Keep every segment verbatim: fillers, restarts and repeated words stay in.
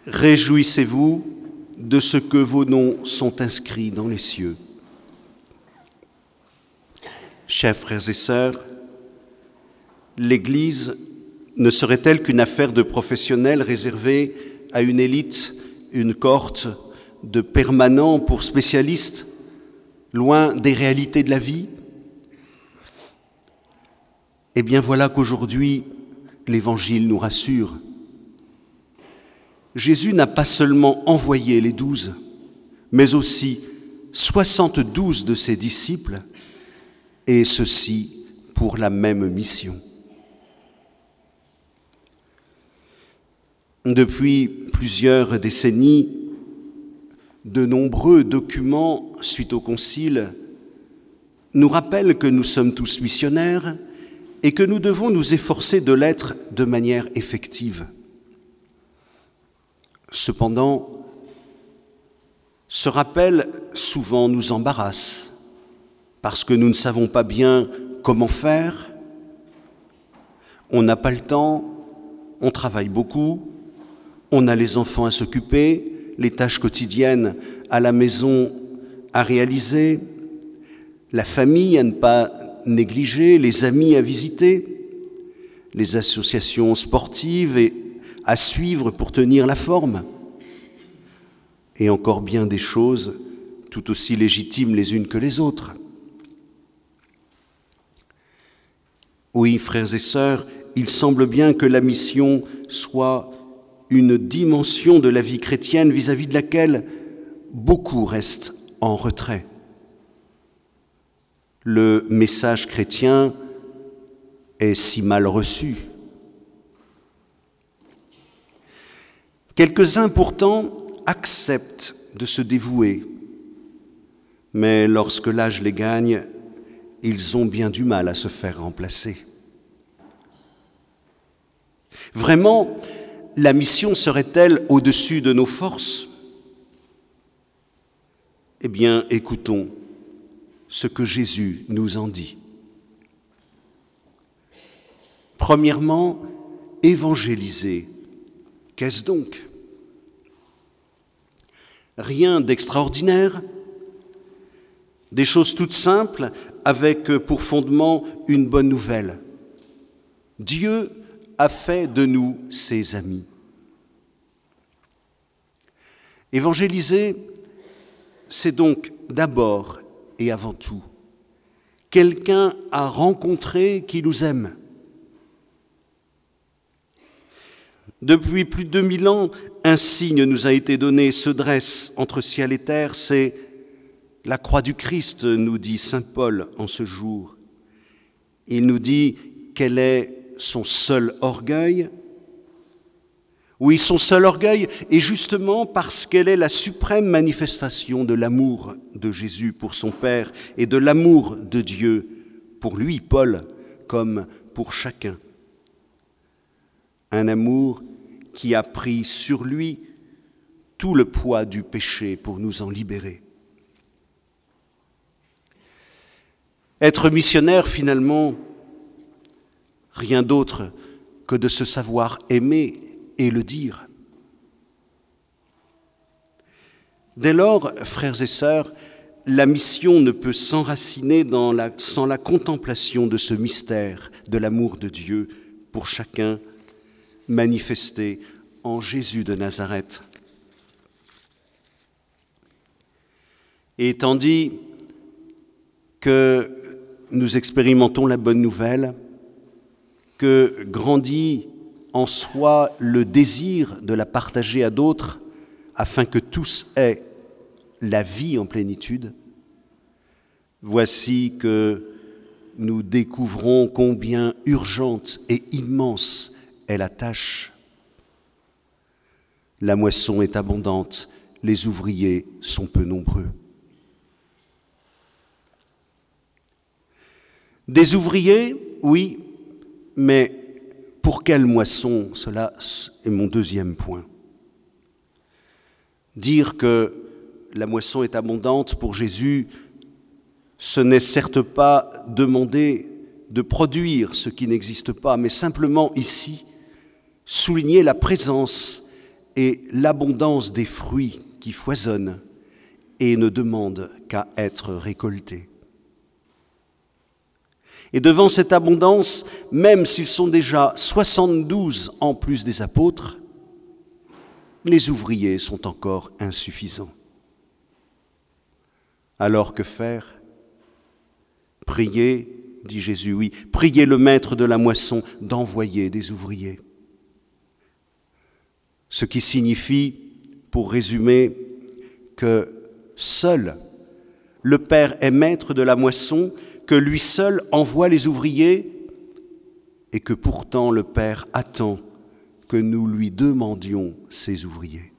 Réjouissez-vous de ce que vos noms sont inscrits dans les cieux. Chers frères et sœurs, l'Église ne serait-elle qu'une affaire de professionnels réservée à une élite, une cohorte de permanents pour spécialistes, loin des réalités de la vie? Eh bien voilà qu'aujourd'hui, l'Évangile nous rassure. Jésus n'a pas seulement envoyé les douze, mais aussi soixante-douze de ses disciples, et ceci pour la même mission. Depuis plusieurs décennies, de nombreux documents suite au Concile nous rappellent que nous sommes tous missionnaires et que nous devons nous efforcer de l'être de manière effective. Cependant, ce rappel souvent nous embarrasse parce que nous ne savons pas bien comment faire, on n'a pas le temps, on travaille beaucoup, on a les enfants à s'occuper, les tâches quotidiennes à la maison à réaliser, la famille à ne pas négliger, les amis à visiter, les associations sportives et à suivre pour tenir la forme, et encore bien des choses tout aussi légitimes les unes que les autres. Oui, frères et sœurs, il semble bien que la mission soit une dimension de la vie chrétienne vis-à-vis de laquelle beaucoup restent en retrait. Le message chrétien est si mal reçu. Quelques-uns pourtant acceptent de se dévouer, mais lorsque l'âge les gagne, ils ont bien du mal à se faire remplacer. Vraiment, la mission serait-elle au-dessus de nos forces? Eh bien, écoutons ce que Jésus nous en dit. Premièrement, évangéliser. Qu'est-ce donc? Rien d'extraordinaire, des choses toutes simples avec pour fondement une bonne nouvelle. Dieu a fait de nous ses amis. Évangéliser, c'est donc d'abord et avant tout quelqu'un à rencontrer qui nous aime. Depuis plus de deux mille ans, un signe nous a été donné, se dresse entre ciel et terre, c'est la croix du Christ, nous dit saint Paul en ce jour. Il nous dit quel est son seul orgueil. Oui, son seul orgueil est justement parce qu'elle est la suprême manifestation de l'amour de Jésus pour son Père et de l'amour de Dieu pour lui, Paul, comme pour chacun. Un amour qui a pris sur lui tout le poids du péché pour nous en libérer. Être missionnaire, finalement, rien d'autre que de se savoir aimer et le dire. Dès lors, frères et sœurs, la mission ne peut s'enraciner dans la, sans la contemplation de ce mystère de l'amour de Dieu pour chacun, manifesté en Jésus de Nazareth. Et tandis que nous expérimentons la bonne nouvelle, que grandit en soi le désir de la partager à d'autres afin que tous aient la vie en plénitude, voici que nous découvrons combien urgente et immense est la tâche. La moisson est abondante, les ouvriers sont peu nombreux. Des ouvriers, oui, mais pour quelle moisson? Cela est mon deuxième point. Dire que la moisson est abondante pour Jésus, ce n'est certes pas demander de produire ce qui n'existe pas, mais simplement ici souligner la présence et l'abondance des fruits qui foisonnent et ne demandent qu'à être récoltés. Et devant cette abondance, même s'ils sont déjà soixante-douze en plus des apôtres, les ouvriers sont encore insuffisants. Alors que faire ? Priez, dit Jésus, oui, priez le maître de la moisson d'envoyer des ouvriers. Ce qui signifie, pour résumer, que seul le Père est maître de la moisson, que lui seul envoie les ouvriers et que pourtant le Père attend que nous lui demandions ces ouvriers.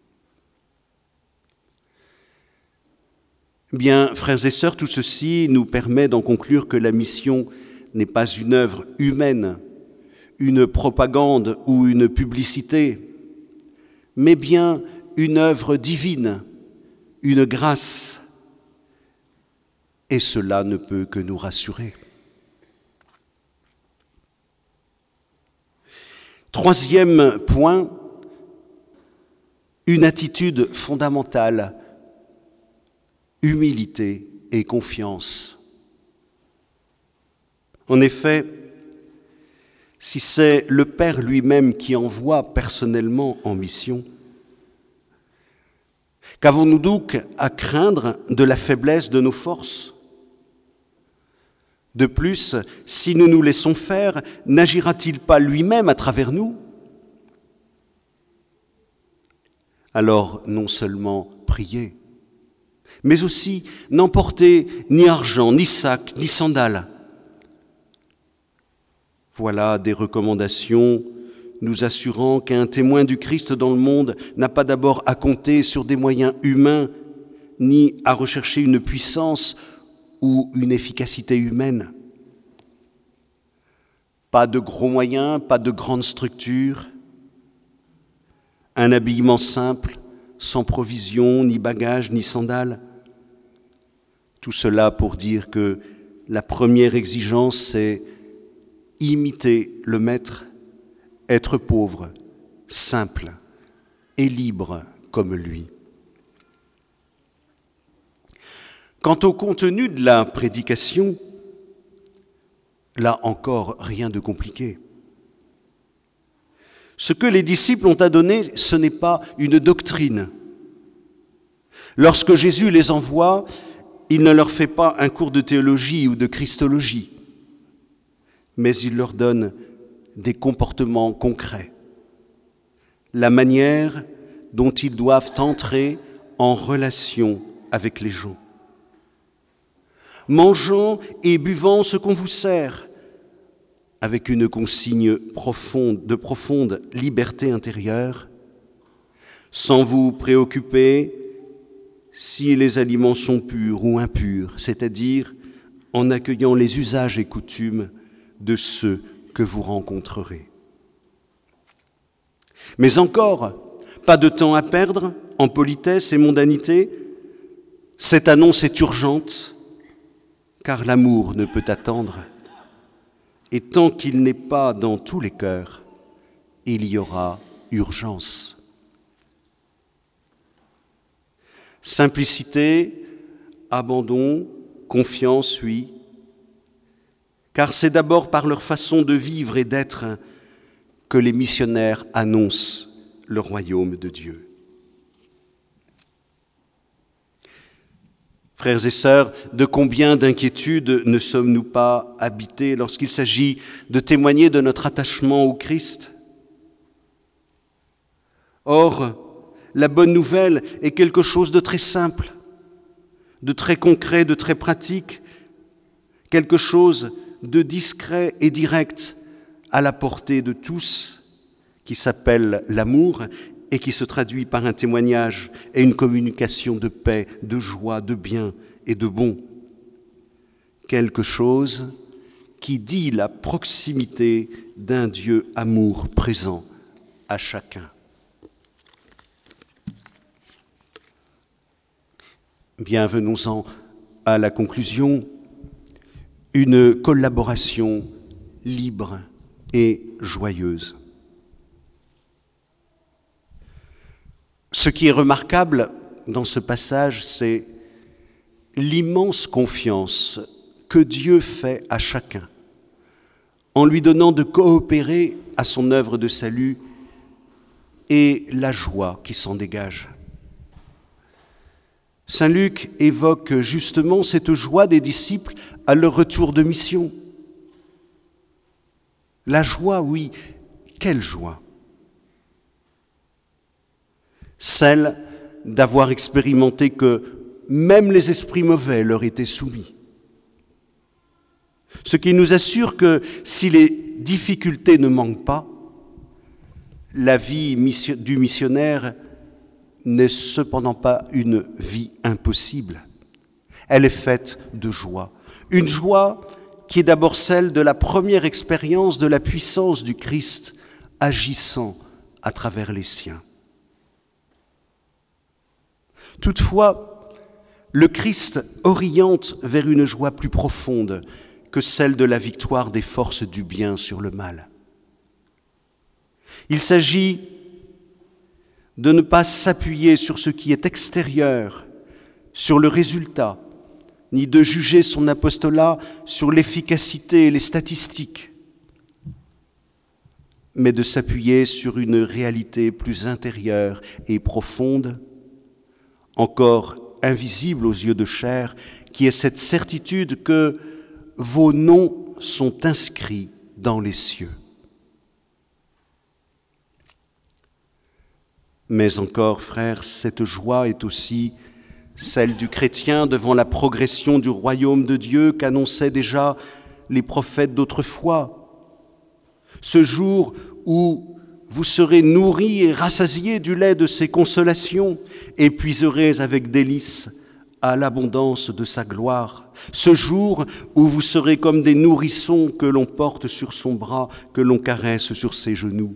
Bien, frères et sœurs, tout ceci nous permet d'en conclure que la mission n'est pas une œuvre humaine, une propagande ou une publicité, mais bien une œuvre divine, une grâce. Et cela ne peut que nous rassurer. Troisième point, une attitude fondamentale, humilité et confiance. En effet, si c'est le Père lui-même qui envoie personnellement en mission, qu'avons-nous donc à craindre de la faiblesse de nos forces ? De plus, si nous nous laissons faire, n'agira-t-il pas lui-même à travers nous ? Alors, non seulement priez, mais aussi n'emportez ni argent, ni sac, ni sandales. Voilà des recommandations nous assurant qu'un témoin du Christ dans le monde n'a pas d'abord à compter sur des moyens humains, ni à rechercher une puissance ou une efficacité humaine. Pas de gros moyens, pas de grandes structures, un habillement simple, sans provision, ni bagages, ni sandales. Tout cela pour dire que la première exigence, c'est imiter le Maître, être pauvre, simple et libre comme lui. Quant au contenu de la prédication, là encore, rien de compliqué. Ce que les disciples ont à donner, ce n'est pas une doctrine. Lorsque Jésus les envoie, il ne leur fait pas un cours de théologie ou de christologie, mais il leur donne des comportements concrets, la manière dont ils doivent entrer en relation avec les gens. Mangeant et buvant ce qu'on vous sert, avec une consigne profonde, de profonde liberté intérieure, sans vous préoccuper si les aliments sont purs ou impurs, c'est-à-dire en accueillant les usages et coutumes de ceux que vous rencontrerez. Mais encore, pas de temps à perdre en politesse et mondanité. Cette annonce est urgente, car l'amour ne peut attendre. Et tant qu'il n'est pas dans tous les cœurs, il y aura urgence. Simplicité, abandon, confiance, oui, car c'est d'abord par leur façon de vivre et d'être que les missionnaires annoncent le royaume de Dieu. Frères et sœurs, de combien d'inquiétudes ne sommes-nous pas habités lorsqu'il s'agit de témoigner de notre attachement au Christ ? Or, la bonne nouvelle est quelque chose de très simple, de très concret, de très pratique, quelque chose de discret et direct à la portée de tous, qui s'appelle l'amour et qui se traduit par un témoignage et une communication de paix, de joie, de bien et de bon. Quelque chose qui dit la proximité d'un Dieu amour présent à chacun. Bien, venons-en à la conclusion, une collaboration libre et joyeuse. Ce qui est remarquable dans ce passage, c'est l'immense confiance que Dieu fait à chacun, en lui donnant de coopérer à son œuvre de salut et la joie qui s'en dégage. Saint Luc évoque justement cette joie des disciples à leur retour de mission. La joie, oui, quelle joie! Celle d'avoir expérimenté que même les esprits mauvais leur étaient soumis. Ce qui nous assure que si les difficultés ne manquent pas, la vie du missionnaire n'est cependant pas une vie impossible. Elle est faite de joie. Une joie qui est d'abord celle de la première expérience de la puissance du Christ agissant à travers les siens. Toutefois, le Christ oriente vers une joie plus profonde que celle de la victoire des forces du bien sur le mal. Il s'agit de ne pas s'appuyer sur ce qui est extérieur, sur le résultat, ni de juger son apostolat sur l'efficacité et les statistiques, mais de s'appuyer sur une réalité plus intérieure et profonde, encore invisible aux yeux de chair, qui est cette certitude que vos noms sont inscrits dans les cieux. Mais encore, frères, cette joie est aussi celle du chrétien devant la progression du royaume de Dieu qu'annonçaient déjà les prophètes d'autrefois. Ce jour où vous serez nourris et rassasiés du lait de ses consolations et puiserez avec délice à l'abondance de sa gloire. Ce jour où vous serez comme des nourrissons que l'on porte sur son bras, que l'on caresse sur ses genoux.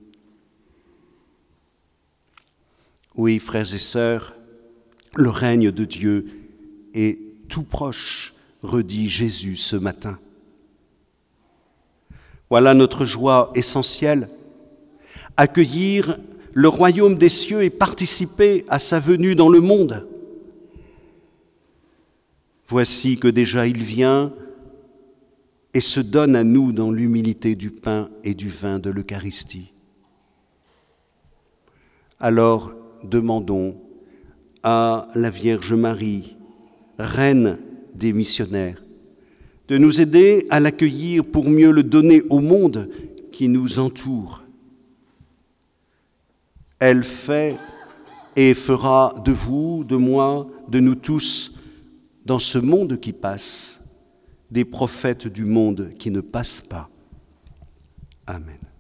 Oui, frères et sœurs, le règne de Dieu est tout proche, redit Jésus ce matin. Voilà notre joie essentielle, accueillir le royaume des cieux et participer à sa venue dans le monde. Voici que déjà il vient et se donne à nous dans l'humilité du pain et du vin de l'Eucharistie. Alors, demandons à la Vierge Marie, reine des missionnaires, de nous aider à l'accueillir pour mieux le donner au monde qui nous entoure. Elle fait et fera de vous, de moi, de nous tous, dans ce monde qui passe, des prophètes du monde qui ne passe pas. Amen.